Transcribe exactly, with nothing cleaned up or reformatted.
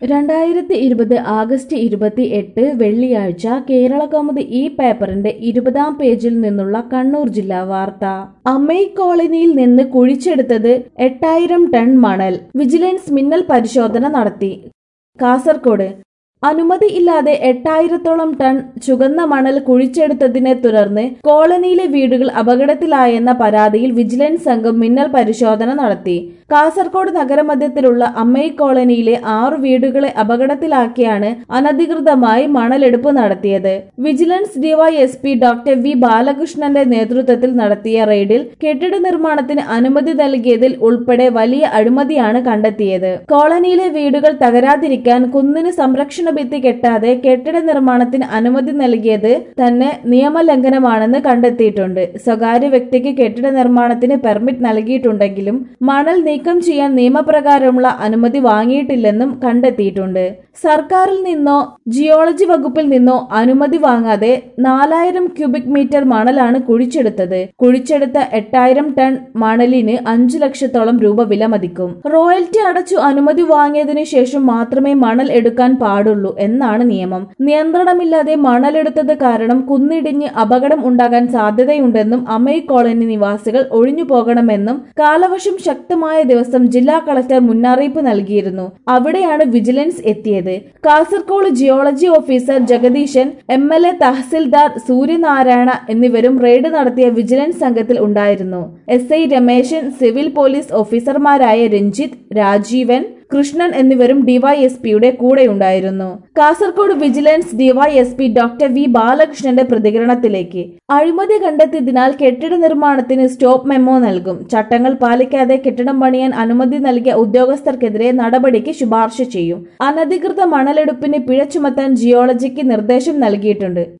രണ്ടായിരത്തി ഇരുപത് ആഗസ്റ്റ് ഇരുപത്തി എട്ട് വെള്ളിയാഴ്ച കേരളകൗമുദി ഈ പേപ്പറിന്റെ ഇരുപതാം പേജിൽ നിന്നുള്ള കണ്ണൂർ ജില്ലാ വാർത്ത. അമ്മൈ കോളനിയിൽ നിന്ന് കുഴിച്ചെടുത്തത് എട്ടായിരം ടൺ മണൽ, വിജിലൻസ് മിന്നൽ പരിശോധന നടത്തി. കാസർകോട് അനുമതി ഇല്ലാതെ എട്ടായിരത്തോളം ടൺ ചുവന്ന മണൽ കുഴിച്ചെടുത്തതിനെ തുടർന്ന് കോളനിയിലെ വീടുകൾ അപകടത്തിലായെന്ന പരാതിയിൽ വിജിലൻസ് സംഘം മിന്നൽ പരിശോധന നടത്തി. കാസർകോട് നഗരമധ്യത്തിലുള്ള അമ്മൈ കോളനിയിലെ ആറു വീടുകളെ അപകടത്തിലാക്കിയാണ് അനധികൃതമായി മണലെടുപ്പ് നടത്തിയത്. വിജിലൻസ് ഡിവൈഎസ്പി ഡോക്ടർ വി ബാലകൃഷ്ണന്റെ നേതൃത്വത്തിൽ നടത്തിയ റെയ്ഡിൽ കെട്ടിട നിർമ്മാണത്തിന് അനുമതി നൽകിയതിൽ ഉൾപ്പെടെ വലിയ അഴിമതിയാണ് കണ്ടെത്തിയത്. കോളനിയിലെ വീടുകൾ തകരാതിരിക്കാൻ കുന്നിന് സംരക്ഷണ ഭിത്തി കെട്ടാതെ കെട്ടിട നിർമ്മാണത്തിന് അനുമതി നൽകിയത് തന്നെ നിയമലംഘനമാണെന്ന് കണ്ടെത്തിയിട്ടുണ്ട്. സ്വകാര്യ വ്യക്തിക്ക് കെട്ടിട നിർമ്മാണത്തിന് പെർമിറ്റ് നൽകിയിട്ടുണ്ടെങ്കിലും മണൽ നീക്കം ചെയ്യാൻ നിയമപ്രകാരമുള്ള അനുമതി വാങ്ങിയിട്ടില്ലെന്നും കണ്ടെത്തിയിട്ടുണ്ട്. സർക്കാരിൽ നിന്നോ ജിയോളജി വകുപ്പിൽ നിന്നോ അനുമതി വാങ്ങാതെ നാലായിരം ക്യൂബിക് മീറ്റർ മണലാണ് കുഴിച്ചെടുത്തത്. കുഴിച്ചെടുത്ത എട്ടായിരം ടൺ മണലിന് അഞ്ചു ലക്ഷത്തോളം രൂപ വിലമതിക്കും. റോയൽറ്റി അടച്ചു അനുമതി വാങ്ങിയതിനു ശേഷം മാത്രമേ മണൽ എടുക്കാൻ പാടുള്ളൂ എന്നാണ് നിയമം. നിയന്ത്രണമില്ലാതെ മണലെടുത്തത് കാരണം കുന്നിടിഞ്ഞ് അപകടം ഉണ്ടാകാൻ സാധ്യതയുണ്ടെന്നും അമ്മൈ കോളനി നിവാസികൾ ഒഴിഞ്ഞു പോകണമെന്നും കാലവർഷം ശക്തമായ ദിവസം ജില്ലാ കളക്ടർ മുന്നറിയിപ്പ് നൽകിയിരുന്നു. അവിടെയാണ് വിജിലൻസ് എത്തിയത്. Kasaragod geology officer Jagadeesan, M L A tahsildar Suryanarayana എന്നിവരും റെയ്ഡ് നടത്തിയ വിജിലൻസ് സംഘത്തിൽ ഉണ്ടായിരുന്നു. S I Rameshan, civil police ഓഫീസർമാരായ രഞ്ജിത്ത്, രാജീവൻ, കൃഷ്ണൻ എന്നിവരും ഡിവൈഎസ്പിയുടെ കൂടെയുണ്ടായിരുന്നു. Kasaragod vigilance DYSP doctor V ബാലകൃഷ്ണന്റെ പ്രതികരണത്തിലേക്ക്. അഴിമതി കണ്ടെത്തിയതിനാൽ കെട്ടിട നിർമ്മാണത്തിന് സ്റ്റോപ്പ് മെമ്മോ നൽകും. ചട്ടങ്ങൾ പാലിക്കാതെ കെട്ടിടം പണിയാൻ അനുമതി നൽകിയ ഉദ്യോഗസ്ഥർക്കെതിരെ നടപടിക്ക് ശുപാർശ ചെയ്യും. അനധികൃത മണലെടുപ്പിന് പിഴ ചുമത്താൻ ജിയോളജിക്ക് നിർദ്ദേശം നൽകിയിട്ടുണ്ട്.